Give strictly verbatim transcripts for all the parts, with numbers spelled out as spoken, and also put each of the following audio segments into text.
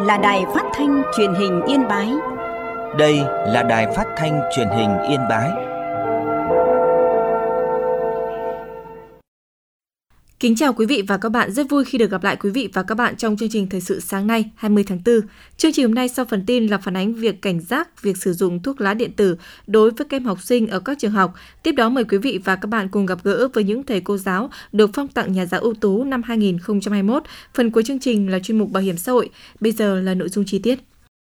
là đài phát thanh truyền hình Yên Bái. Đây là đài phát thanh truyền hình Yên Bái. Kính chào quý vị và các bạn, rất vui khi được gặp lại quý vị và các bạn trong chương trình Thời sự sáng nay hai mươi tháng tư. Chương trình hôm nay sau phần tin là phản ánh việc cảnh giác việc sử dụng thuốc lá điện tử đối với các em học sinh ở các trường học. Tiếp đó mời quý vị và các bạn cùng gặp gỡ với những thầy cô giáo được phong tặng nhà giáo ưu tú năm hai không hai mốt. Phần cuối chương trình là chuyên mục Bảo hiểm xã hội. Bây giờ là nội dung chi tiết.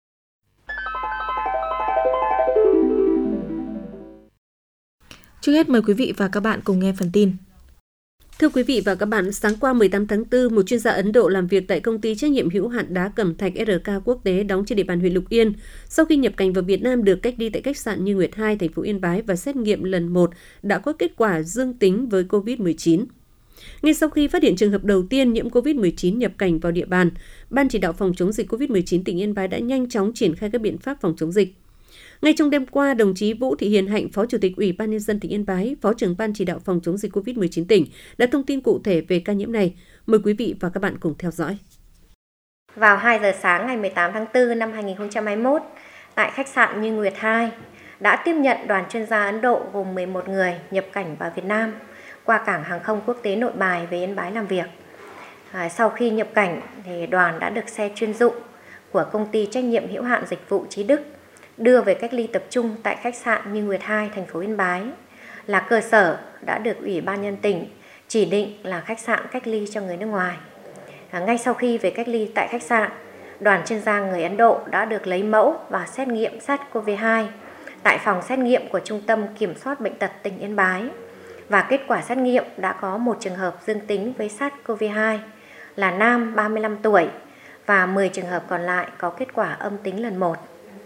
Trước hết mời quý vị và các bạn cùng nghe phần tin. Thưa quý vị và các bạn, sáng qua mười tám tháng tư, một chuyên gia Ấn Độ làm việc tại công ty trách nhiệm hữu hạn đá cẩm thạch rờ ca Quốc tế đóng trên địa bàn huyện Lục Yên, sau khi nhập cảnh vào Việt Nam được cách ly tại khách sạn Như Nguyệt hai, thành phố Yên Bái và xét nghiệm lần một đã có kết quả dương tính với covid mười chín. Ngay sau khi phát hiện trường hợp đầu tiên nhiễm covid mười chín nhập cảnh vào địa bàn, Ban chỉ đạo phòng chống dịch covid mười chín tỉnh Yên Bái đã nhanh chóng triển khai các biện pháp phòng chống dịch. Ngay trong đêm qua, đồng chí Vũ Thị Hiền Hạnh, Phó Chủ tịch Ủy ban Nhân dân tỉnh Yên Bái, Phó trưởng Ban chỉ đạo phòng chống dịch covid mười chín tỉnh đã thông tin cụ thể về ca nhiễm này. Mời quý vị và các bạn cùng theo dõi. Vào hai giờ sáng ngày mười tám tháng tư năm hai không hai mốt, tại khách sạn Như Nguyệt hai, đã tiếp nhận đoàn chuyên gia Ấn Độ gồm mười một người nhập cảnh vào Việt Nam qua cảng hàng không quốc tế Nội Bài về Yên Bái làm việc. À, sau khi nhập cảnh, thì đoàn đã được xe chuyên dụng của công ty trách nhiệm hữu hạn dịch vụ Chí Đức đưa về cách ly tập trung tại khách sạn Như Nguyệt hai, thành phố Yên Bái, là cơ sở đã được Ủy ban nhân tỉnh chỉ định là khách sạn cách ly cho người nước ngoài. À, ngay sau khi về cách ly tại khách sạn, đoàn chuyên gia người Ấn Độ đã được lấy mẫu và xét nghiệm SARS-xê o vê hai tại phòng xét nghiệm của Trung tâm Kiểm soát Bệnh tật tỉnh Yên Bái. Và kết quả xét nghiệm đã có một trường hợp dương tính với SARS-xê o vê hai là nam ba mươi lăm tuổi và mười trường hợp còn lại có kết quả âm tính lần một.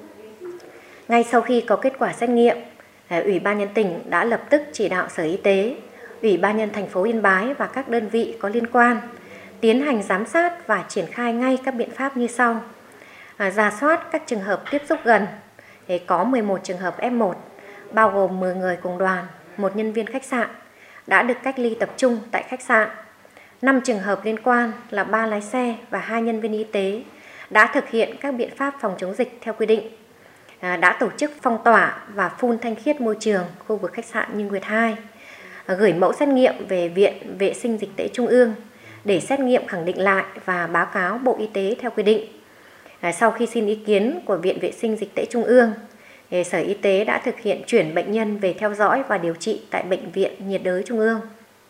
Ngay sau khi có kết quả xét nghiệm, Ủy ban nhân tỉnh đã lập tức chỉ đạo Sở Y tế, Ủy ban nhân thành phố Yên Bái và các đơn vị có liên quan tiến hành giám sát và triển khai ngay các biện pháp như sau. À, rà soát các trường hợp tiếp xúc gần, thì có mười một trường hợp ép một, bao gồm mười người cùng đoàn, một nhân viên khách sạn đã được cách ly tập trung tại khách sạn. năm trường hợp liên quan là ba lái xe và hai nhân viên y tế đã thực hiện các biện pháp phòng chống dịch theo quy định. À, đã tổ chức phong tỏa và phun thanh khiết môi trường khu vực khách sạn Như Nguyệt hai, à, gửi mẫu xét nghiệm về Viện Vệ sinh Dịch tễ Trung ương để xét nghiệm khẳng định lại và báo cáo Bộ Y tế theo quy định. À, sau khi xin ý kiến của Viện Vệ sinh Dịch tễ Trung ương, thì Sở Y tế đã thực hiện chuyển bệnh nhân về theo dõi và điều trị tại Bệnh viện Nhiệt đới Trung ương.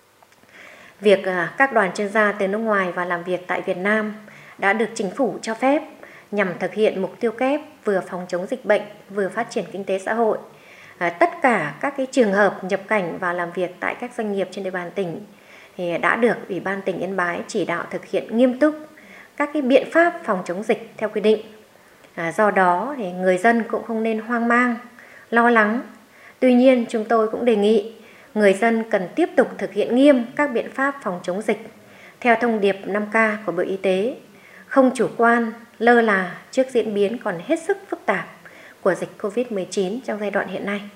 Việc à, các đoàn chuyên gia từ nước ngoài và làm việc tại Việt Nam đã được Chính phủ cho phép nhằm thực hiện mục tiêu kép vừa phòng chống dịch bệnh, vừa phát triển kinh tế xã hội. À, tất cả các cái trường hợp nhập cảnh và làm việc tại các doanh nghiệp trên địa bàn tỉnh thì đã được Ủy ban tỉnh Yên Bái chỉ đạo thực hiện nghiêm túc các cái biện pháp phòng chống dịch theo quy định. À, do đó thì người dân cũng không nên hoang mang, lo lắng. Tuy nhiên chúng tôi cũng đề nghị người dân cần tiếp tục thực hiện nghiêm các biện pháp phòng chống dịch theo thông điệp năm K của Bộ Y tế, không chủ quan, lơ là trước diễn biến còn hết sức phức tạp của dịch covid mười chín trong giai đoạn hiện nay.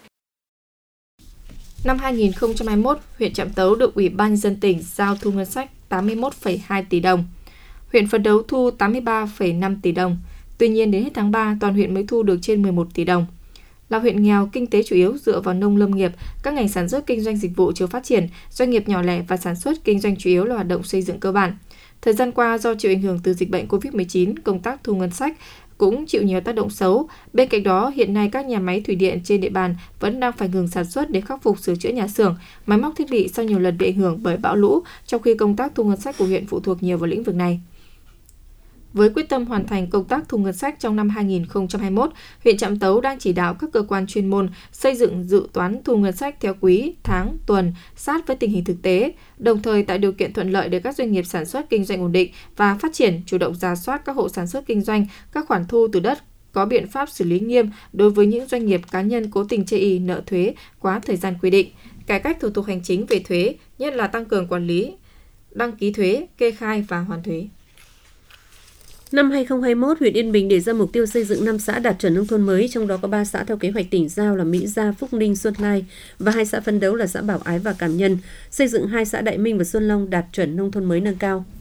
Năm hai không hai mốt, huyện Trạm Tấu được Ủy ban nhân dân tỉnh giao thu ngân sách tám mươi mốt phẩy hai tỷ đồng. Huyện phấn đấu thu tám mươi ba phẩy năm tỷ đồng. Tuy nhiên đến hết tháng ba, toàn huyện mới thu được trên mười một tỷ đồng. Là huyện nghèo, kinh tế chủ yếu dựa vào nông lâm nghiệp, các ngành sản xuất kinh doanh dịch vụ chưa phát triển, doanh nghiệp nhỏ lẻ và sản xuất kinh doanh chủ yếu là hoạt động xây dựng cơ bản. Thời gian qua, do chịu ảnh hưởng từ dịch bệnh covid mười chín, công tác thu ngân sách cũng chịu nhiều tác động xấu. Bên cạnh đó, hiện nay các nhà máy thủy điện trên địa bàn vẫn đang phải ngừng sản xuất để khắc phục sửa chữa nhà xưởng, máy móc thiết bị sau nhiều lần bị ảnh hưởng bởi bão lũ, trong khi công tác thu ngân sách của huyện phụ thuộc nhiều vào lĩnh vực này. Với quyết tâm hoàn thành công tác thu ngân sách trong năm hai không hai mốt, huyện Trạm Tấu đang chỉ đạo các cơ quan chuyên môn xây dựng dự toán thu ngân sách theo quý, tháng, tuần, sát với tình hình thực tế, đồng thời tạo điều kiện thuận lợi để các doanh nghiệp sản xuất kinh doanh ổn định và phát triển, chủ động rà soát các hộ sản xuất kinh doanh, các khoản thu từ đất, có biện pháp xử lý nghiêm đối với những doanh nghiệp cá nhân cố tình chây ỳ nợ thuế quá thời gian quy định, cải cách thủ tục hành chính về thuế, nhất là tăng cường quản lý, đăng ký thuế, kê khai và hoàn thuế. Năm hai không hai mốt, huyện Yên Bình đề ra mục tiêu xây dựng năm xã đạt chuẩn nông thôn mới, trong đó có ba xã theo kế hoạch tỉnh giao là Mỹ Gia, Phúc Ninh, Xuân Lai và hai xã phấn đấu là xã Bảo Ái và Cảm Nhân, xây dựng hai xã Đại Minh và Xuân Long đạt chuẩn nông thôn mới nâng cao.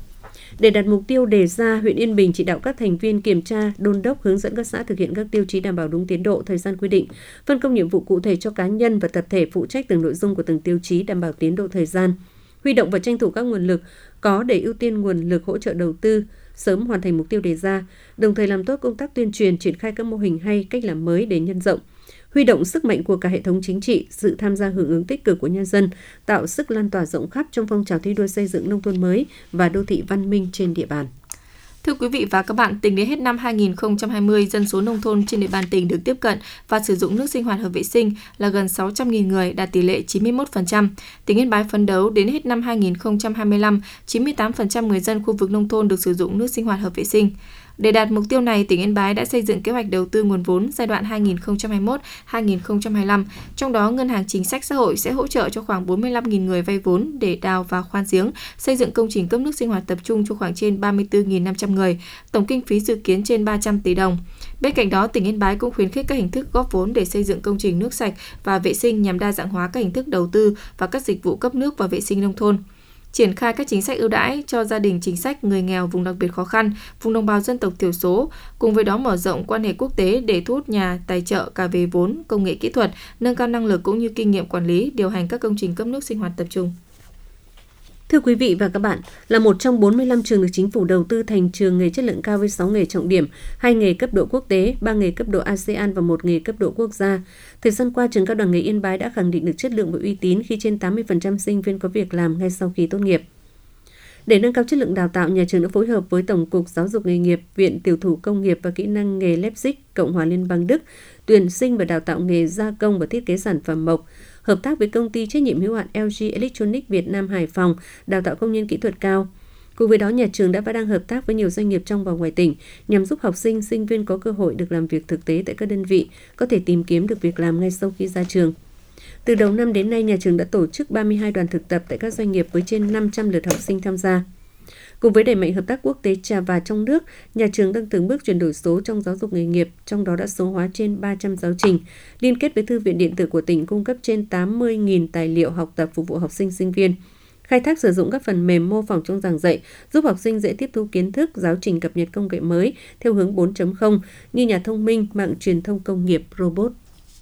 Để đạt mục tiêu đề ra, huyện Yên Bình chỉ đạo các thành viên kiểm tra, đôn đốc, hướng dẫn các xã thực hiện các tiêu chí đảm bảo đúng tiến độ, thời gian quy định, phân công nhiệm vụ cụ thể cho cá nhân và tập thể phụ trách từng nội dung của từng tiêu chí đảm bảo tiến độ thời gian, huy động và tranh thủ các nguồn lực có để ưu tiên nguồn lực hỗ trợ đầu tư, sớm hoàn thành mục tiêu đề ra, đồng thời làm tốt công tác tuyên truyền, triển khai các mô hình hay, cách làm mới để nhân rộng, huy động sức mạnh của cả hệ thống chính trị, sự tham gia hưởng ứng tích cực của nhân dân, tạo sức lan tỏa rộng khắp trong phong trào thi đua xây dựng nông thôn mới và đô thị văn minh trên địa bàn. Thưa quý vị và các bạn, tính đến hết năm hai nghìn không trăm hai mươi, dân số nông thôn trên địa bàn tỉnh được tiếp cận và sử dụng nước sinh hoạt hợp vệ sinh là gần sáu trăm nghìn người, đạt tỷ lệ chín mươi mốt phần trăm. Tỉnh Yên Bái phấn đấu đến hết năm hai nghìn không trăm hai mươi lăm, chín mươi tám phần trăm người dân khu vực nông thôn được sử dụng nước sinh hoạt hợp vệ sinh. Để đạt mục tiêu này, tỉnh Yên Bái đã xây dựng kế hoạch đầu tư nguồn vốn giai đoạn hai nghìn không trăm hai mươi mốt đến hai nghìn không trăm hai mươi lăm. Trong đó, Ngân hàng Chính sách Xã hội sẽ hỗ trợ cho khoảng bốn mươi lăm nghìn người vay vốn để đào và khoan giếng, xây dựng công trình cấp nước sinh hoạt tập trung cho khoảng trên ba mươi tư nghìn năm trăm người, tổng kinh phí dự kiến trên ba trăm tỷ đồng. Bên cạnh đó, tỉnh Yên Bái cũng khuyến khích các hình thức góp vốn để xây dựng công trình nước sạch và vệ sinh nhằm đa dạng hóa các hình thức đầu tư và các dịch vụ cấp nước và vệ sinh nông thôn. Triển khai các chính sách ưu đãi cho gia đình chính sách, người nghèo, vùng đặc biệt khó khăn, vùng đồng bào dân tộc thiểu số, cùng với đó mở rộng quan hệ quốc tế để thu hút nhà tài trợ cả về vốn, công nghệ kỹ thuật, nâng cao năng lực cũng như kinh nghiệm quản lý, điều hành các công trình cấp nước sinh hoạt tập trung. Thưa quý vị và các bạn, là một trong bốn mươi lăm trường được chính phủ đầu tư thành trường nghề chất lượng cao với sáu nghề trọng điểm, hai nghề cấp độ quốc tế, ba nghề cấp độ a sê an và một nghề cấp độ quốc gia. Thời gian qua, trường cao đẳng nghề Yên Bái đã khẳng định được chất lượng và uy tín khi trên tám mươi phần trăm sinh viên có việc làm ngay sau khi tốt nghiệp. Để nâng cao chất lượng đào tạo, nhà trường đã phối hợp với Tổng cục Giáo dục nghề nghiệp, Viện Tiểu thủ Công nghiệp và Kỹ năng nghề Leipzig, Cộng hòa Liên bang Đức, tuyển sinh và đào tạo nghề gia công và thiết kế sản phẩm mộc, hợp tác với công ty trách nhiệm hữu hạn lờ giê Electronics Việt Nam Hải Phòng, đào tạo công nhân kỹ thuật cao. Cùng với đó, nhà trường đã và đang hợp tác với nhiều doanh nghiệp trong và ngoài tỉnh nhằm giúp học sinh, sinh viên có cơ hội được làm việc thực tế tại các đơn vị, có thể tìm kiếm được việc làm ngay sau khi ra trường. Từ đầu năm đến nay, nhà trường đã tổ chức ba mươi hai đoàn thực tập tại các doanh nghiệp với trên năm trăm lượt học sinh tham gia. Cùng với đẩy mạnh hợp tác quốc tế và trong nước, nhà trường đang từng bước chuyển đổi số trong giáo dục nghề nghiệp, trong đó đã số hóa trên ba trăm giáo trình, liên kết với Thư viện điện tử của tỉnh cung cấp trên tám mươi nghìn tài liệu học tập phục vụ học sinh sinh viên, khai thác sử dụng các phần mềm mô phỏng trong giảng dạy, giúp học sinh dễ tiếp thu kiến thức, giáo trình cập nhật công nghệ mới theo hướng bốn chấm không như nhà thông minh, mạng truyền thông công nghiệp, robot.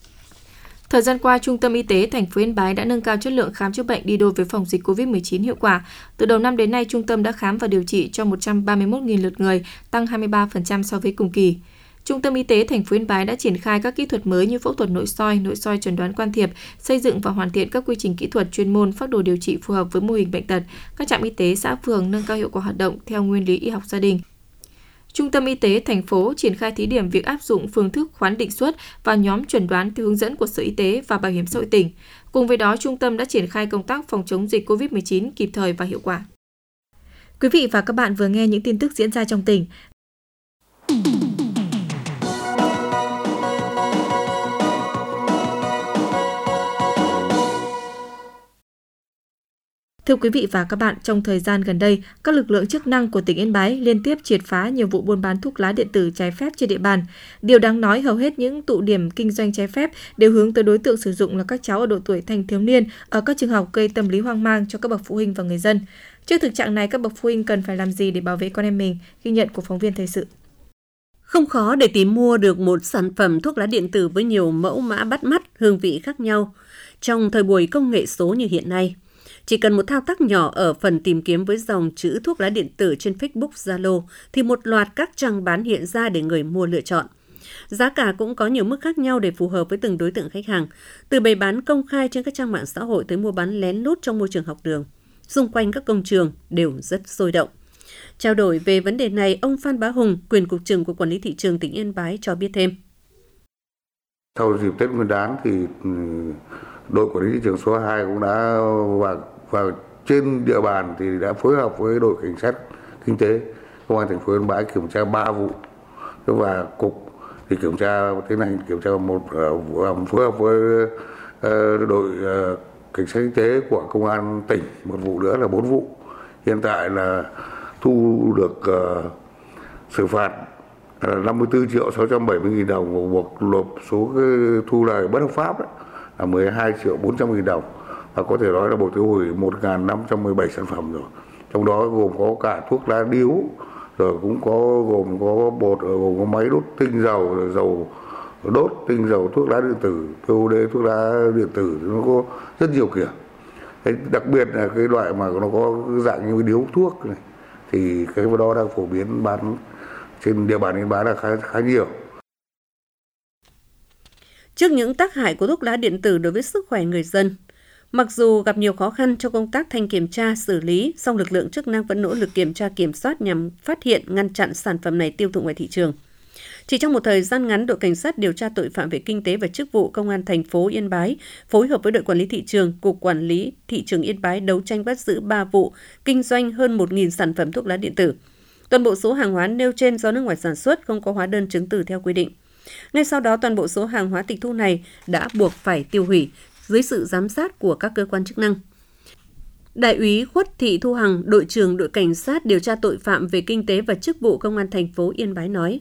Thời gian qua, Trung tâm Y tế thành phố Yên Bái đã nâng cao chất lượng khám chữa bệnh đi đôi với phòng dịch covid mười chín hiệu quả. Từ đầu năm đến nay, trung tâm đã khám và điều trị cho một trăm ba mươi mốt nghìn lượt người, tăng hai mươi ba phần trăm so với cùng kỳ. Trung tâm Y tế thành phố Yên Bái đã triển khai các kỹ thuật mới như phẫu thuật nội soi, nội soi chẩn đoán can thiệp, xây dựng và hoàn thiện các quy trình kỹ thuật chuyên môn, phác đồ điều trị phù hợp với mô hình bệnh tật. Các trạm y tế xã phường nâng cao hiệu quả hoạt động theo nguyên lý y học gia đình. Trung tâm Y tế thành phố triển khai thí điểm việc áp dụng phương thức khoán định suất và nhóm chẩn đoán theo hướng dẫn của Sở Y tế và Bảo hiểm xã hội tỉnh. Cùng với đó, trung tâm đã triển khai công tác phòng chống dịch covid mười chín kịp thời và hiệu quả. Quý vị và các bạn vừa nghe những tin tức diễn ra trong tỉnh. Thưa quý vị và các bạn, trong thời gian gần đây, các lực lượng chức năng của tỉnh Yên Bái liên tiếp triệt phá nhiều vụ buôn bán thuốc lá điện tử trái phép trên địa bàn. Điều đáng nói, hầu hết những tụ điểm kinh doanh trái phép đều hướng tới đối tượng sử dụng là các cháu ở độ tuổi thanh thiếu niên ở các trường học, gây tâm lý hoang mang cho các bậc phụ huynh và người dân. Trước thực trạng này, các bậc phụ huynh cần phải làm gì để bảo vệ con em mình? Ghi nhận của phóng viên thời sự. Không khó để tìm mua được một sản phẩm thuốc lá điện tử với nhiều mẫu mã bắt mắt, hương vị khác nhau. Trong thời buổi công nghệ số như hiện nay, chỉ cần một thao tác nhỏ ở phần tìm kiếm với dòng chữ thuốc lá điện tử trên Facebook, Zalo thì một loạt các trang bán hiện ra để người mua lựa chọn. Giá cả cũng có nhiều mức khác nhau để phù hợp với từng đối tượng khách hàng, từ bày bán công khai trên các trang mạng xã hội tới mua bán lén lút trong môi trường học đường. Xung quanh các công trường đều rất sôi động. Trao đổi về vấn đề này, ông Phan Bá Hùng, quyền cục trưởng Cục Quản lý Thị trường tỉnh Yên Bái cho biết thêm. Sau dịp Tết Nguyên đán thì đội quản lý thị trường số hai cũng đã vào, vào trên địa bàn thì đã phối hợp với đội cảnh sát kinh tế công an thành phố Yên Bái kiểm tra ba vụ, và cục thì kiểm tra tiến hành kiểm tra một uh, phối hợp với uh, đội uh, cảnh sát kinh tế của công an tỉnh một vụ nữa là bốn vụ. Hiện tại là thu được uh, xử phạt uh, năm mươi tư triệu sáu trăm bảy mươi nghìn đồng và buộc nộp số cái thu lời bất hợp pháp đấy, là mười hai triệu bốn trăm nghìn đồng, và có thể nói là Bộ Tiêu hủy một nghìn năm trăm mười bảy sản phẩm rồi. trong đó gồm có cả thuốc lá điếu, rồi cũng có gồm có bột, gồm có máy đốt tinh dầu, rồi dầu đốt tinh dầu, thuốc lá điện tử, pê o đê, thuốc lá điện tử, nó có rất nhiều kiểu. Đấy, đặc biệt là cái loại mà nó có dạng như điếu thuốc này, thì cái đó đang phổ biến bán trên địa bàn Yên Bái là khá khá nhiều. Trước những tác hại của thuốc lá điện tử đối với sức khỏe người dân, mặc dù gặp nhiều khó khăn trong công tác thanh kiểm tra, xử lý, song lực lượng chức năng vẫn nỗ lực kiểm tra kiểm soát nhằm phát hiện, ngăn chặn sản phẩm này tiêu thụ ngoài thị trường. Chỉ trong một thời gian ngắn, đội cảnh sát điều tra tội phạm về kinh tế và chức vụ Công an thành phố Yên Bái phối hợp với đội quản lý thị trường, Cục Quản lý Thị trường Yên Bái đấu tranh bắt giữ ba vụ kinh doanh hơn một nghìn sản phẩm thuốc lá điện tử. Toàn bộ số hàng hóa nêu trên do nước ngoài sản xuất, không có hóa đơn chứng từ theo quy định. Ngay sau đó, toàn bộ số hàng hóa tịch thu này đã buộc phải tiêu hủy dưới sự giám sát của các cơ quan chức năng. Đại úy Khuất Thị Thu Hằng, đội trưởng đội cảnh sát điều tra tội phạm về kinh tế và chức vụ Công an thành phố Yên Bái nói: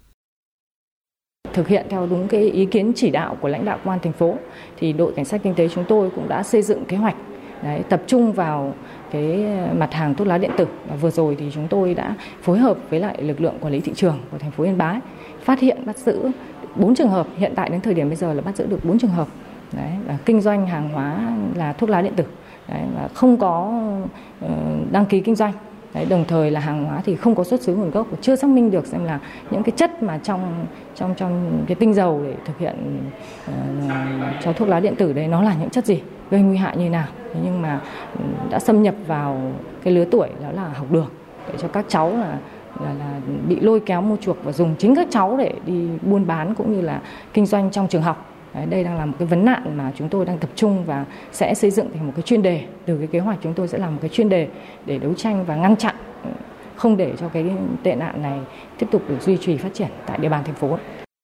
Thực hiện theo đúng cái ý kiến chỉ đạo của lãnh đạo Công an thành phố, thì đội cảnh sát kinh tế chúng tôi cũng đã xây dựng kế hoạch đấy, tập trung vào cái mặt hàng thuốc lá điện tử. Và vừa rồi thì chúng tôi đã phối hợp với lại lực lượng quản lý thị trường của thành phố Yên Bái phát hiện bắt giữ bốn trường hợp. Hiện tại đến thời điểm bây giờ là bắt giữ được bốn trường hợp đấy, là kinh doanh hàng hóa là thuốc lá điện tử đấy, và không có uh, đăng ký kinh doanh. Đấy, đồng thời là hàng hóa thì không có xuất xứ nguồn gốc và chưa xác minh được xem là những cái chất mà trong trong trong cái tinh dầu để thực hiện uh, cho thuốc lá điện tử đấy nó là những chất gì, gây nguy hại như nào. Thế nhưng mà đã xâm nhập vào cái lứa tuổi đó là học đường để cho các cháu là là, là bị lôi kéo mua chuộc và dùng chính các cháu để đi buôn bán cũng như là kinh doanh trong trường học. Đấy, đây đang là một cái vấn nạn mà chúng tôi đang tập trung và sẽ xây dựng thành một cái chuyên đề. Từ cái kế hoạch chúng tôi sẽ làm một cái chuyên đề để đấu tranh và ngăn chặn, không để cho cái tệ nạn này tiếp tục được duy trì phát triển tại địa bàn thành phố.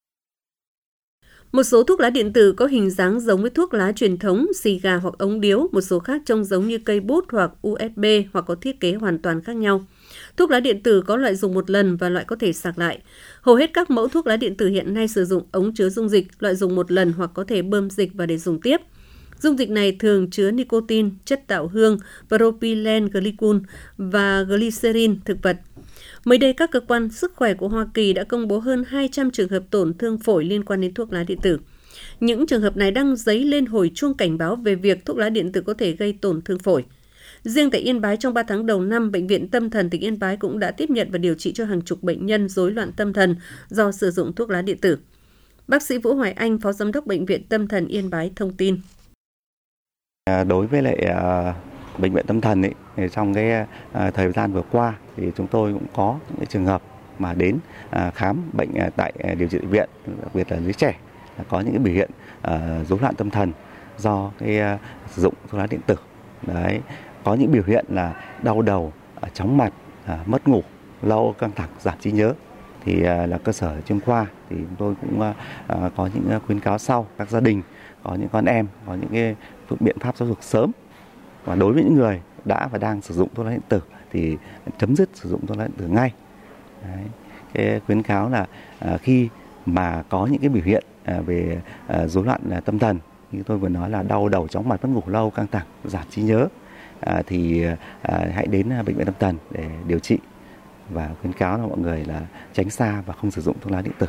Một số thuốc lá điện tử có hình dáng giống với thuốc lá truyền thống, xì gà hoặc ống điếu, một số khác trông giống như cây bút hoặc u ét bê hoặc có thiết kế hoàn toàn khác nhau. Thuốc lá điện tử có loại dùng một lần và loại có thể sạc lại. Hầu hết các mẫu thuốc lá điện tử hiện nay sử dụng ống chứa dung dịch, loại dùng một lần hoặc có thể bơm dịch và để dùng tiếp. Dung dịch này thường chứa nicotine, chất tạo hương, propylene glycol và glycerin thực vật. Mới đây, các cơ quan sức khỏe của Hoa Kỳ đã công bố hơn hai trăm trường hợp tổn thương phổi liên quan đến thuốc lá điện tử. Những trường hợp này đang dấy lên hồi chuông cảnh báo về việc thuốc lá điện tử có thể gây tổn thương phổi. Riêng tại Yên Bái, trong ba tháng đầu năm, Bệnh viện Tâm thần tỉnh Yên Bái cũng đã tiếp nhận và điều trị cho hàng chục bệnh nhân rối loạn tâm thần do sử dụng thuốc lá điện tử. Bác sĩ Vũ Hoài Anh, Phó Giám đốc Bệnh viện Tâm thần Yên Bái thông tin. Đối với lại uh, Bệnh viện Tâm thần ấy, trong cái uh, thời gian vừa qua thì chúng tôi cũng có những trường hợp mà đến uh, khám bệnh uh, tại uh, điều trị bệnh viện, đặc biệt là giới trẻ, uh, có những cái biểu hiện uh, rối loạn tâm thần do cái uh, sử dụng thuốc lá điện tử. Đấy, có những biểu hiện là đau đầu, chóng mặt, uh, mất ngủ, lo căng thẳng, giảm trí nhớ. Thì uh, là cơ sở chuyên khoa thì chúng tôi cũng uh, uh, có những uh, khuyến cáo sau các gia đình có những con em có những cái biện pháp giáo dục sớm. Và đối với những người đã và đang sử dụng thuốc lá điện tử thì chấm dứt sử dụng thuốc lá điện tử ngay. Đấy. Cái khuyến cáo là à, khi mà có những cái biểu hiện à, về à, rối loạn à, tâm thần như tôi vừa nói là đau đầu, chóng mặt, mất ngủ lâu, căng thẳng, giảm trí nhớ à, thì à, hãy đến bệnh viện tâm thần để điều trị, và khuyến cáo là mọi người là tránh xa và không sử dụng thuốc lá điện tử.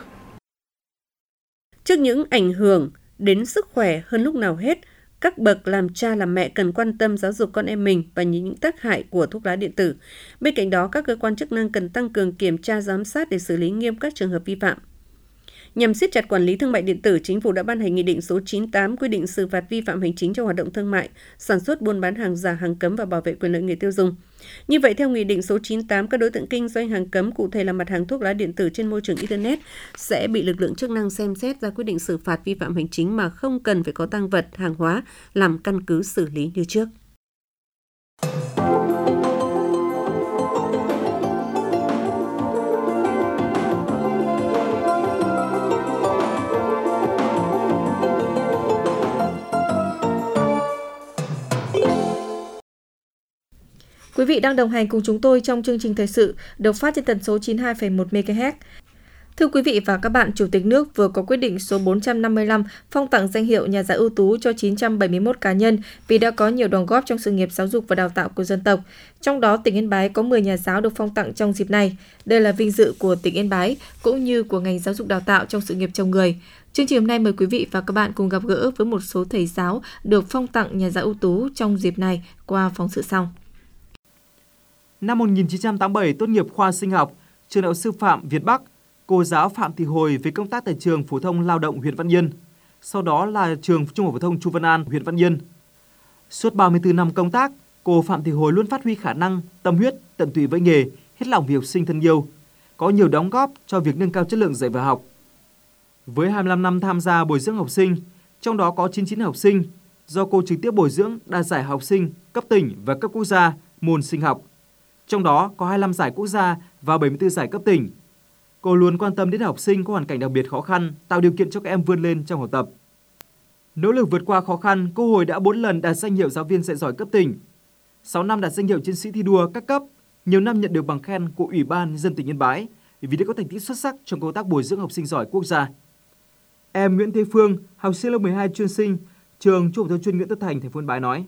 Trước những ảnh hưởng đến sức khỏe hơn lúc nào hết, các bậc làm cha làm mẹ cần quan tâm giáo dục con em mình và những tác hại của thuốc lá điện tử. Bên cạnh đó, các cơ quan chức năng cần tăng cường kiểm tra giám sát để xử lý nghiêm các trường hợp vi phạm. Nhằm siết chặt quản lý thương mại điện tử, Chính phủ đã ban hành Nghị định số chín mươi tám quy định xử phạt vi phạm hành chính trong hoạt động thương mại, sản xuất, buôn bán hàng giả, hàng cấm và bảo vệ quyền lợi người tiêu dùng. Như vậy, theo Nghị định số chín mươi tám, các đối tượng kinh doanh hàng cấm, cụ thể là mặt hàng thuốc lá điện tử trên môi trường Internet, sẽ bị lực lượng chức năng xem xét ra quyết định xử phạt vi phạm hành chính mà không cần phải có tang vật, hàng hóa làm căn cứ xử lý như trước. Quý vị đang đồng hành cùng chúng tôi trong chương trình thời sự được phát trên tần số chín mươi hai phẩy một mê ga héc. Thưa quý vị và các bạn, Chủ tịch nước vừa có quyết định số bốn trăm năm mươi lăm phong tặng danh hiệu nhà giáo ưu tú cho chín trăm bảy mươi mốt cá nhân vì đã có nhiều đóng góp trong sự nghiệp giáo dục và đào tạo của dân tộc. Trong đó, tỉnh Yên Bái có mười nhà giáo được phong tặng trong dịp này. Đây là vinh dự của tỉnh Yên Bái cũng như của ngành giáo dục đào tạo trong sự nghiệp chồng người. Chương trình hôm nay mời quý vị và các bạn cùng gặp gỡ với một số thầy giáo được phong tặng nhà giáo ưu tú trong dịp này qua phóng sự sau. Năm một nghìn chín trăm tám mươi bảy tốt nghiệp khoa sinh học, trường Đại học Sư phạm Việt Bắc, cô giáo Phạm Thị Hồi về công tác tại trường phổ thông lao động huyện Văn Yên, sau đó là trường Trung học phổ thông Chu Văn An, huyện Văn Yên. Suốt ba mươi tư năm công tác, cô Phạm Thị Hồi luôn phát huy khả năng, tâm huyết, tận tụy với nghề, hết lòng vì học sinh thân yêu, có nhiều đóng góp cho việc nâng cao chất lượng dạy và học. Với hai mươi lăm năm tham gia bồi dưỡng học sinh, trong đó có chín mươi chín học sinh do cô trực tiếp bồi dưỡng đạt giải học sinh cấp tỉnh và cấp quốc gia môn sinh học. Trong đó có hai mươi lăm giải quốc gia và bảy mươi tư giải cấp tỉnh. Cô luôn quan tâm đến học sinh có hoàn cảnh đặc biệt khó khăn, tạo điều kiện cho các em vươn lên trong học tập. Nỗ lực vượt qua khó khăn, cô Hồi đã bốn lần đạt danh hiệu giáo viên dạy giỏi cấp tỉnh, sáu năm đạt danh hiệu chiến sĩ thi đua các cấp, nhiều năm nhận được bằng khen của Ủy ban Nhân dân tỉnh Yên Bái vì đã có thành tích xuất sắc trong công tác bồi dưỡng học sinh giỏi quốc gia. Em Nguyễn Thế Phương, học sinh lớp mười hai chuyên sinh, trường Trung học phổ thông chuyên Nguyễn Tất Thành, thành phố Yên Bái nói: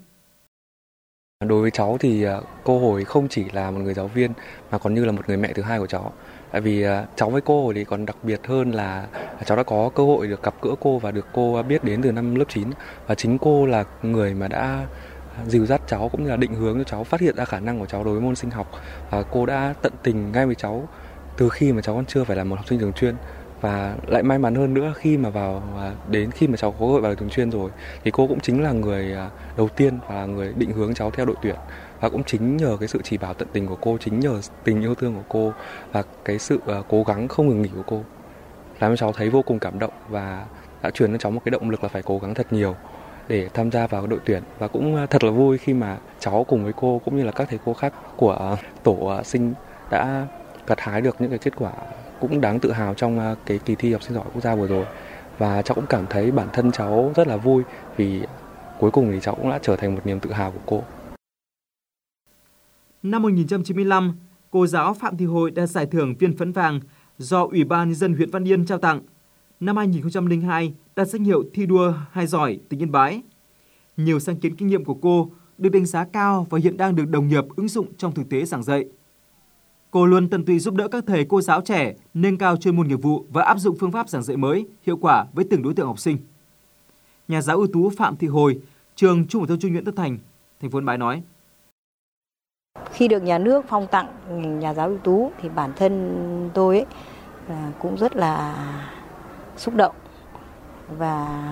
Đối với cháu thì cô Hồi không chỉ là một người giáo viên mà còn như là một người mẹ thứ hai của cháu. Tại vì cháu với cô Hồi thì còn đặc biệt hơn là cháu đã có cơ hội được gặp gỡ cô và được cô biết đến từ năm lớp chín. Và chính cô là người mà đã dìu dắt cháu cũng như là định hướng cho cháu phát hiện ra khả năng của cháu đối với môn sinh học. Và cô đã tận tình ngay với cháu từ khi mà cháu còn chưa phải là một học sinh trường chuyên. Và lại may mắn hơn nữa khi mà vào đến khi mà cháu có cơ hội vào trường chuyên rồi thì cô cũng chính là người đầu tiên và người định hướng cháu theo đội tuyển. Và cũng chính nhờ cái sự chỉ bảo tận tình của cô, chính nhờ tình yêu thương của cô và cái sự cố gắng không ngừng nghỉ của cô làm cho cháu thấy vô cùng cảm động và đã truyền cho cháu một cái động lực là phải cố gắng thật nhiều để tham gia vào đội tuyển. Và cũng thật là vui khi mà cháu cùng với cô cũng như là các thầy cô khác của tổ sinh đã gặt hái được những cái kết quả cũng đáng tự hào trong cái kỳ thi học sinh giỏi quốc gia vừa rồi. Và cháu cũng cảm thấy bản thân cháu rất là vui vì cuối cùng thì cháu cũng đã trở thành một niềm tự hào của cô. Năm một nghìn chín trăm chín mươi lăm, cô giáo Phạm Thị Hồi đạt giải thưởng Viên Phấn Vàng do Ủy ban Nhân dân huyện Văn Yên trao tặng. Năm hai nghìn không trăm lẻ hai, đạt danh hiệu thi đua hai giỏi tỉnh Yên Bái. Nhiều sáng kiến kinh nghiệm của cô được đánh giá cao và hiện đang được đồng nghiệp ứng dụng trong thực tế giảng dạy. Cô luôn tận tụy giúp đỡ các thầy cô giáo trẻ nâng cao chuyên môn nghiệp vụ và áp dụng phương pháp giảng dạy mới, hiệu quả với từng đối tượng học sinh. Nhà giáo ưu tú Phạm Thị Hồi, trường Trung học phổ thông chuyên Nguyễn Tất Thành, thành phố Yên Bái nói: Khi được nhà nước phong tặng nhà giáo ưu tú thì bản thân tôi ấy cũng rất là xúc động và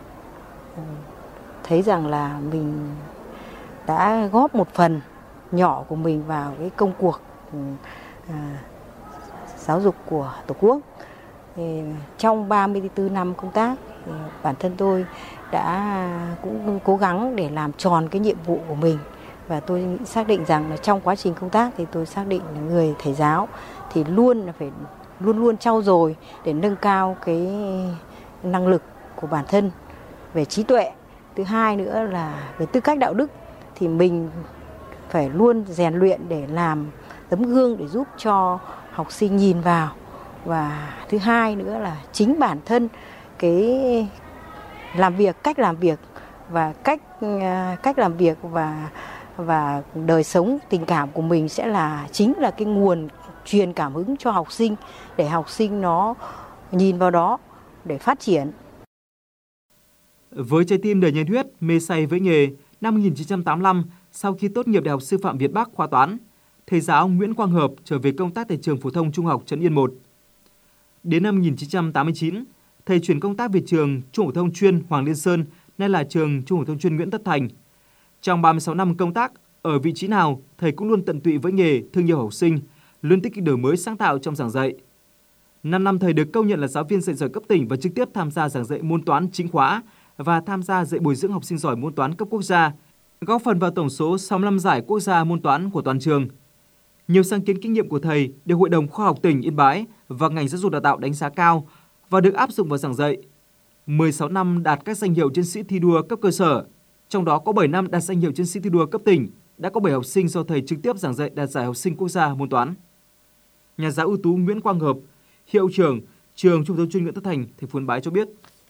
thấy rằng là mình đã góp một phần nhỏ của mình vào cái công cuộc à, giáo dục của Tổ quốc. Thì trong ba mươi tư năm công tác thì bản thân tôi đã cũng cố gắng để làm tròn cái nhiệm vụ của mình. Và tôi xác định rằng là trong quá trình công tác thì tôi xác định là người thầy giáo thì luôn là phải luôn luôn trau dồi để nâng cao cái năng lực của bản thân về trí tuệ. Thứ hai nữa là về tư cách đạo đức thì mình phải luôn rèn luyện để làm tấm gương để giúp cho học sinh nhìn vào. Và thứ hai nữa là chính bản thân cái làm việc, cách làm việc và cách cách làm việc và và đời sống tình cảm của mình sẽ là chính là cái nguồn truyền cảm hứng cho học sinh để học sinh nó nhìn vào đó để phát triển. Với trái tim đầy nhiệt huyết, mê say với nghề, năm một nghìn chín trăm tám mươi lăm, sau khi tốt nghiệp Đại học Sư phạm Việt Bắc khoa toán, thầy giáo Nguyễn Quang Hợp trở về công tác tại trường phổ thông trung học Trấn Yên một. Đến năm một nghìn chín trăm tám mươi chín, thầy chuyển công tác về trường Trung học phổ thông chuyên Hoàng Liên Sơn, nay là trường Trung học phổ thông chuyên Nguyễn Tất Thành. Trong ba mươi sáu năm công tác, ở vị trí nào, thầy cũng luôn tận tụy với nghề, thương yêu học sinh, luôn tích cực đổi mới sáng tạo trong giảng dạy. năm năm thầy được công nhận là giáo viên dạy giỏi cấp tỉnh và trực tiếp tham gia giảng dạy môn toán chính khóa và tham gia dạy bồi dưỡng học sinh giỏi môn toán cấp quốc gia, góp phần vào tổng số sáu mươi lăm giải quốc gia môn toán của toàn trường. Nhiều sáng kiến kinh nghiệm của thầy được Hội đồng Khoa học tỉnh Yên Bái và ngành giáo dục đào tạo đánh giá cao và được áp dụng vào giảng dạy. mười sáu năm đạt các danh hiệu chiến sĩ thi đua cấp cơ sở, trong đó có bảy năm đạt danh hiệu chiến sĩ thi đua cấp tỉnh, đã có bảy học sinh do thầy trực tiếp giảng dạy đạt giải học sinh quốc gia môn toán. Nhà giáo ưu tú Nguyễn Quang Hợp Hiệu trưởng trường Trung học phổ thông chuyên Nguyễn Tất Thành, thành phố Yên Bái cho biết.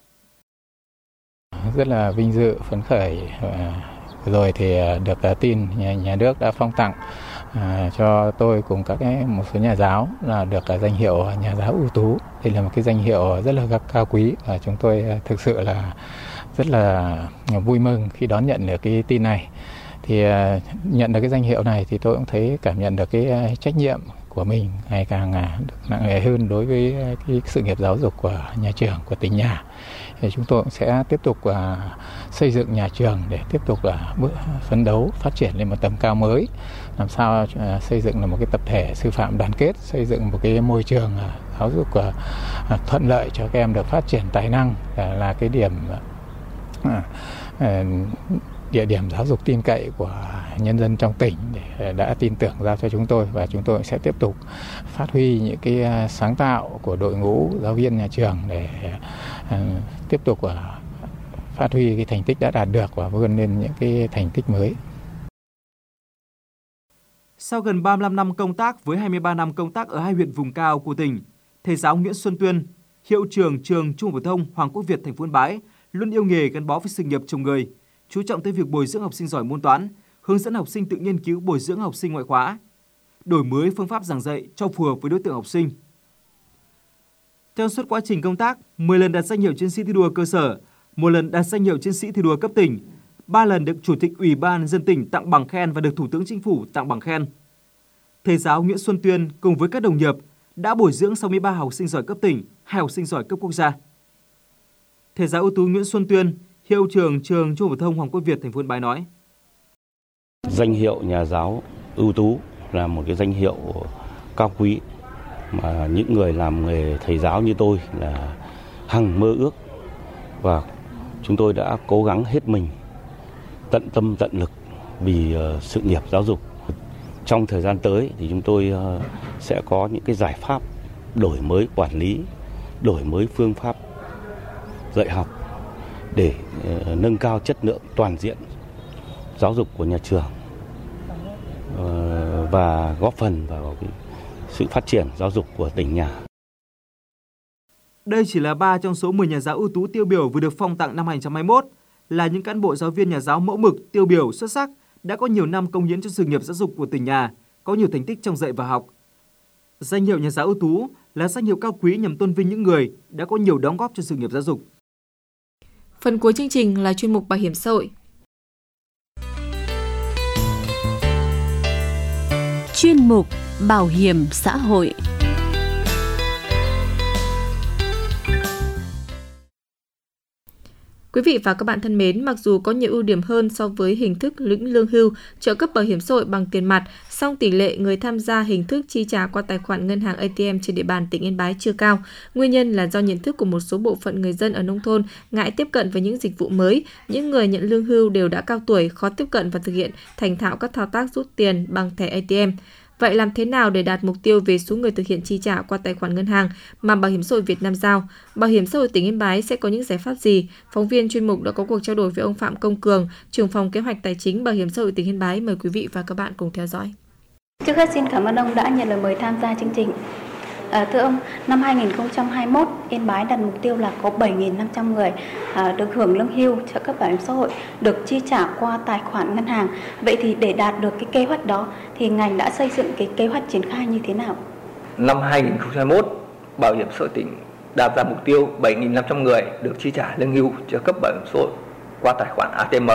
Rất là vinh dự, phấn khởi. Rồi thì được tin nhà, nhà nước đã phong tặng à, cho tôi cùng các cái, một số nhà giáo là được danh hiệu nhà giáo ưu tú. Đây là một cái danh hiệu rất là cao quý và chúng tôi thực sự là rất là vui mừng khi đón nhận được cái tin này. Thì nhận được cái danh hiệu này thì tôi cũng thấy cảm nhận được cái trách nhiệm của mình ngày càng được nặng nề hơn đối với cái sự nghiệp giáo dục của nhà trường, của tỉnh nhà. Thì chúng tôi cũng sẽ tiếp tục uh, xây dựng nhà trường để tiếp tục uh, bước phấn đấu phát triển lên một tầm cao mới, làm sao uh, xây dựng là một cái tập thể sư phạm đoàn kết, xây dựng một cái môi trường uh, giáo dục uh, uh, thuận lợi cho các em được phát triển tài năng, uh, là cái điểm uh, uh, địa điểm giáo dục tin cậy của nhân dân trong tỉnh để đã tin tưởng giao cho chúng tôi, và chúng tôi sẽ tiếp tục phát huy những cái sáng tạo của đội ngũ giáo viên nhà trường để tiếp tục phát huy cái thành tích đã đạt được và vươn lên những cái thành tích mới. Sau gần ba mươi lăm năm công tác với hai mươi ba năm công tác ở hai huyện vùng cao của tỉnh, thầy giáo Nguyễn Xuân Tuyên, hiệu trưởng trường Trung học phổ thông Hoàng Quốc Việt, thành phố Yên Bái, luôn yêu nghề gắn bó với sự nghiệp chồng người, chú trọng tới việc bồi dưỡng học sinh giỏi môn toán, hướng dẫn học sinh tự nghiên cứu, bồi dưỡng học sinh ngoại khóa, đổi mới phương pháp giảng dạy cho phù hợp với đối tượng học sinh. Trong suốt quá trình công tác, mười lần đạt danh hiệu chiến sĩ thi đua cơ sở, một lần đạt danh hiệu chiến sĩ thi đua cấp tỉnh, ba lần được Chủ tịch Ủy ban Nhân dân tỉnh tặng bằng khen và được Thủ tướng Chính phủ tặng bằng khen. Thầy giáo Nguyễn Xuân Tuyên cùng với các đồng nghiệp đã bồi dưỡng sáu mươi ba học sinh giỏi cấp tỉnh, hai học sinh giỏi cấp quốc gia. Thầy giáo ưu tú Nguyễn Xuân Tuyên, hiệu trưởng trường Trung học phổ thông Hoàng Quốc Việt, thành phố Yên Bái nói: Danh hiệu nhà giáo ưu tú là một cái danh hiệu cao quý mà những người làm nghề thầy giáo như tôi là hằng mơ ước, và chúng tôi đã cố gắng hết mình, tận tâm tận lực vì uh, sự nghiệp giáo dục. Trong thời gian tới thì chúng tôi uh, sẽ có những cái giải pháp đổi mới quản lý, đổi mới phương pháp dạy học để uh, nâng cao chất lượng toàn diện giáo dục của nhà trường uh, và góp phần vào cái sự phát triển giáo dục của tỉnh nhà. Đây chỉ là ba trong số mười nhà giáo ưu tú tiêu biểu vừa được phong tặng năm hai không hai mốt, là những cán bộ giáo viên nhà giáo mẫu mực, tiêu biểu, xuất sắc, đã có nhiều năm cống hiến cho sự nghiệp giáo dục của tỉnh nhà, có nhiều thành tích trong dạy và học. Danh hiệu nhà giáo ưu tú là danh hiệu cao quý nhằm tôn vinh những người đã có nhiều đóng góp cho sự nghiệp giáo dục. Phần cuối chương trình là chuyên mục Bảo hiểm xã hội. Chuyên mục Bảo hiểm xã hội. Quý vị và các bạn thân mến, mặc dù có nhiều ưu điểm hơn so với hình thức lĩnh lương hưu, trợ cấp bảo hiểm xã hội bằng tiền mặt, song tỷ lệ người tham gia hình thức chi trả qua tài khoản ngân hàng a tê em trên địa bàn tỉnh Yên Bái chưa cao. Nguyên nhân là do nhận thức của một số bộ phận người dân ở nông thôn ngại tiếp cận với những dịch vụ mới. Những người nhận lương hưu đều đã cao tuổi, khó tiếp cận và thực hiện thành thạo các thao tác rút tiền bằng thẻ a tê em. Vậy làm thế nào để đạt mục tiêu về số người thực hiện chi trả qua tài khoản ngân hàng mà Bảo hiểm xã hội Việt Nam giao? Bảo hiểm xã hội tỉnh Yên Bái sẽ có những giải pháp gì? Phóng viên chuyên mục đã có cuộc trao đổi với ông Phạm Công Cường, trưởng phòng kế hoạch tài chính Bảo hiểm xã hội tỉnh Yên Bái. Mời quý vị và các bạn cùng theo dõi. Trước hết xin cảm ơn ông đã nhận lời mời tham gia chương trình. À, thưa ông, năm hai không hai mốt, Yên Bái đặt mục tiêu là có bảy nghìn năm trăm người à, được hưởng lương hưu, trợ cấp bảo hiểm xã hội được chi trả qua tài khoản ngân hàng. Vậy thì để đạt được cái kế hoạch đó thì ngành đã xây dựng cái kế hoạch triển khai như thế nào? Năm hai không hai mốt, Bảo hiểm xã hội tỉnh đặt ra mục tiêu bảy nghìn năm trăm người được chi trả lương hưu, trợ cấp bảo hiểm xã hội qua tài khoản a tê em.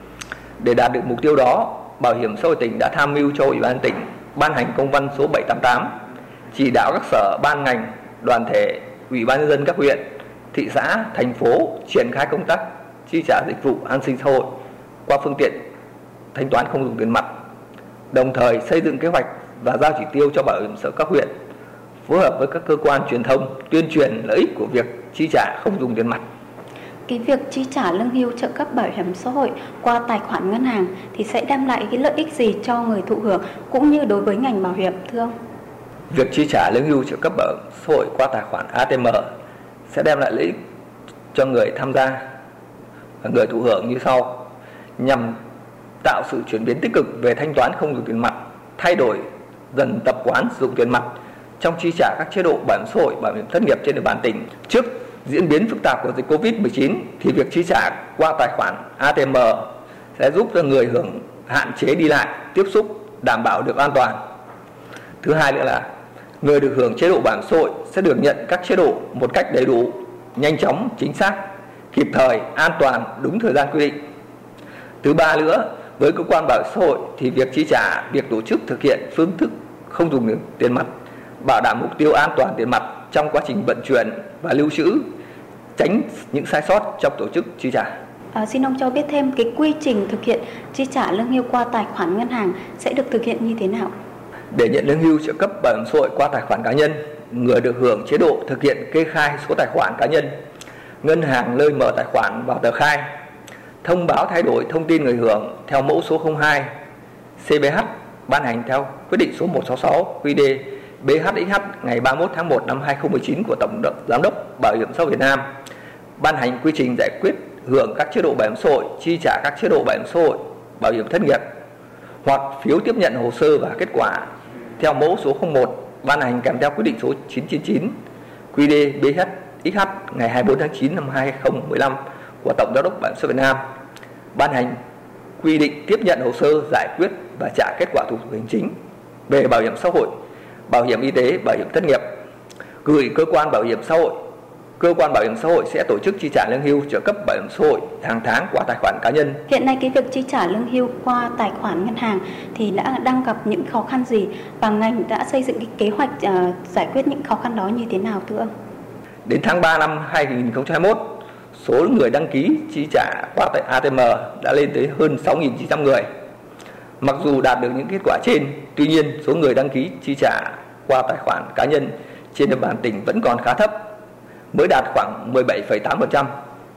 Để đạt được mục tiêu đó, Bảo hiểm xã hội tỉnh đã tham mưu cho Ủy ban tỉnh ban hành công văn số bảy trăm tám mươi tám, chỉ đạo các sở ban ngành, đoàn thể, Ủy ban nhân dân các huyện, thị xã, thành phố triển khai công tác chi trả dịch vụ an sinh xã hội qua phương tiện thanh toán không dùng tiền mặt. Đồng thời xây dựng kế hoạch và giao chỉ tiêu cho bảo hiểm xã hội các huyện, phối hợp với các cơ quan truyền thông tuyên truyền lợi ích của việc chi trả không dùng tiền mặt. Cái việc chi trả lương hưu, trợ cấp bảo hiểm xã hội qua tài khoản ngân hàng thì sẽ đem lại cái lợi ích gì cho người thụ hưởng cũng như đối với ngành bảo hiểm, thưa ông? Việc chi trả lương hưu, trợ cấp bảo hiểm xã hội qua tài khoản a tê em sẽ đem lại lợi ích cho người tham gia và người thụ hưởng như sau: nhằm tạo sự chuyển biến tích cực về thanh toán không dùng tiền mặt, thay đổi dần tập quán sử dụng tiền mặt, trong chi trả các chế độ bảo hiểm xã hội, bảo hiểm thất nghiệp trên địa bàn tỉnh. Trước diễn biến phức tạp của dịch Covid mười chín thì việc chi trả qua tài khoản a tê em sẽ giúp cho người hưởng hạn chế đi lại, tiếp xúc, đảm bảo được an toàn. Thứ hai nữa là người được hưởng chế độ bảo hiểm xã hội sẽ được nhận các chế độ một cách đầy đủ, nhanh chóng, chính xác, kịp thời, an toàn, đúng thời gian quy định. Thứ ba nữa, với cơ quan bảo hiểm xã hội thì việc chi trả, việc tổ chức thực hiện phương thức không dùng tiền mặt, bảo đảm mục tiêu an toàn tiền mặt trong quá trình vận chuyển và lưu trữ, tránh những sai sót trong tổ chức chi trả. À, xin ông cho biết thêm cái quy trình thực hiện chi trả lương hưu qua tài khoản ngân hàng sẽ được thực hiện như thế nào? Để nhận lương hưu trợ cấp bảo hiểm xã hội qua tài khoản cá nhân, người được hưởng chế độ thực hiện kê khai số tài khoản cá nhân, ngân hàng nơi mở tài khoản vào tờ khai, thông báo thay đổi thông tin người hưởng theo mẫu số không hai xê bê hát ban hành theo quyết định số một trăm sáu mươi sáu quy đê bê hát ích hát ngày ba mươi mốt tháng một năm hai nghìn không trăm mười chín của Tổng Giám đốc Bảo hiểm xã hội Việt Nam, ban hành quy trình giải quyết hưởng các chế độ bảo hiểm xã hội, chi trả các chế độ bảo hiểm xã hội, bảo hiểm thất nghiệp, hoặc phiếu tiếp nhận hồ sơ và kết quả theo mẫu số không một ban hành kèm theo quyết định số chín trăm chín mươi chín quy đê bê hát ích hát ngày hai mươi tư tháng chín năm hai nghìn không trăm mười lăm của Tổng Giám đốc Bảo hiểm xã hội Việt Nam, ban hành quy định tiếp nhận hồ sơ, giải quyết và trả kết quả thủ tục hành chính về bảo hiểm xã hội, bảo hiểm y tế, bảo hiểm thất nghiệp, gửi cơ quan bảo hiểm xã hội. Cơ quan bảo hiểm xã hội sẽ tổ chức chi trả lương hưu trợ cấp bảo hiểm xã hội hàng tháng qua tài khoản cá nhân. Hiện nay cái việc chi trả lương hưu qua tài khoản ngân hàng thì đã đang gặp những khó khăn gì và ngành đã xây dựng cái kế hoạch uh, giải quyết những khó khăn đó như thế nào thưa ông? Đến tháng ba năm hai nghìn không trăm hai mươi mốt, số người đăng ký chi trả qua tại a tê em đã lên tới hơn sáu nghìn chín trăm người. Mặc dù đạt được những kết quả trên, tuy nhiên số người đăng ký chi trả qua tài khoản cá nhân trên địa bàn tỉnh vẫn còn khá thấp, mới đạt khoảng mười bảy phẩy tám phần trăm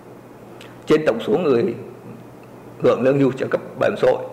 trên tổng số người hưởng lương hưu trợ cấp bảo hiểm xã hội.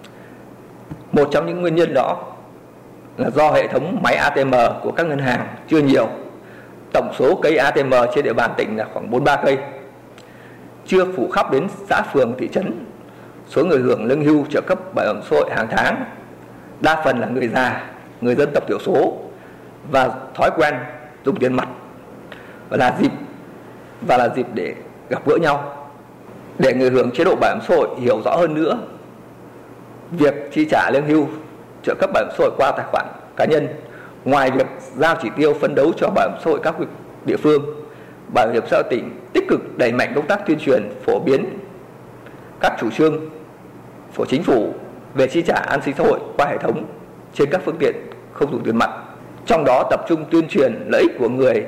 Một trong những nguyên nhân đó là do hệ thống máy a tê em của các ngân hàng chưa nhiều. Tổng số cây a tê em trên địa bàn tỉnh là khoảng bốn mươi ba cây, chưa phủ khắp đến xã phường thị trấn. Số người hưởng lương hưu trợ cấp bảo hiểm xã hội hàng tháng đa phần là người già, người dân tộc thiểu số và thói quen dùng tiền mặt, và là dịp và là dịp để gặp gỡ nhau. Để người hưởng chế độ bảo hiểm xã hội hiểu rõ hơn nữa việc chi trả lương hưu trợ cấp bảo hiểm xã hội qua tài khoản cá nhân, ngoài việc giao chỉ tiêu phấn đấu cho bảo hiểm xã hội các địa phương, Bảo hiểm xã hội tỉnh tích cực đẩy mạnh công tác tuyên truyền, phổ biến các chủ trương của chính phủ về chi trả an sinh xã hội qua hệ thống trên các phương tiện không dùng tiền mặt. Trong đó tập trung tuyên truyền lợi ích của người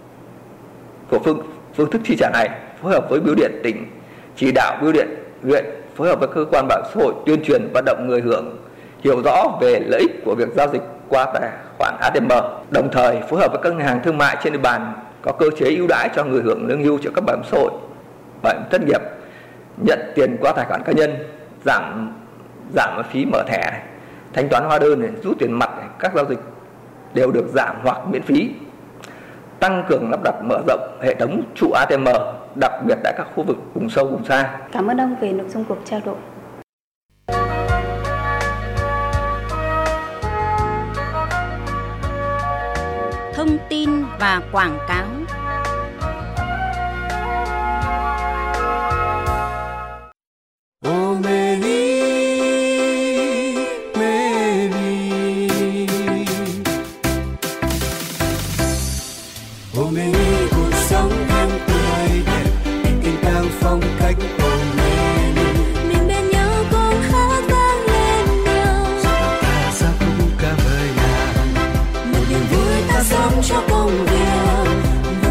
của phương, phương thức chi trả này, phối hợp với bưu điện tỉnh, chỉ đạo bưu điện huyện phối hợp với cơ quan bảo hiểm xã hội tuyên truyền vận động người hưởng hiểu rõ về lợi ích của việc giao dịch qua tài khoản a tê em, đồng thời phối hợp với các ngân hàng thương mại trên địa bàn có cơ chế ưu đãi cho người hưởng lương hưu trợ cấp bảo hiểm xã hội, bảo hiểm thất nghiệp nhận tiền qua tài khoản cá nhân, giảm giảm phí mở thẻ này, thanh toán hóa đơn này, rút tiền mặt này, các giao dịch đều được giảm hoặc miễn phí. Tăng cường lắp đặt mở rộng hệ thống trụ a tê em, đặc biệt tại các khu vực vùng sâu vùng xa. Cảm ơn ông về nội dung cuộc trao đổi. Thông tin và quảng cáo. Cho công việc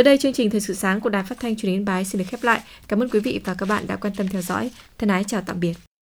Tới đây chương trình Thời sự sáng của Đài Phát thanh Truyền hình Yên Bái xin được khép lại. Cảm ơn quý vị và các bạn đã quan tâm theo dõi. Thân ái chào tạm biệt.